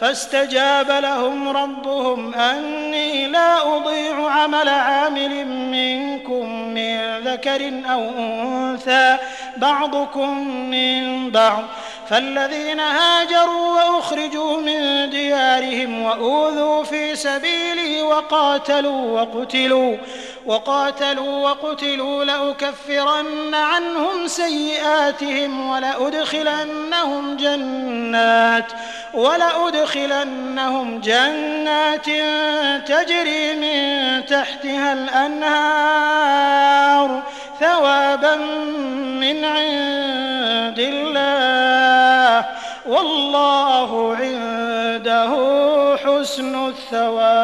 فاستجاب لهم ربهم أني لا أضيع عمل عامل منكم من ذكر أو أنثى بعضكم من بعض فالذين هاجروا وأخرجوا من ديارهم وأوذوا في سبيلي وقاتلوا وقتلوا لأكفرن عنهم سيئاتهم ولأدخلنهم جنات تجري من تحتها الأنهار ثوابا من عند الله والله عنده حسن الثواب.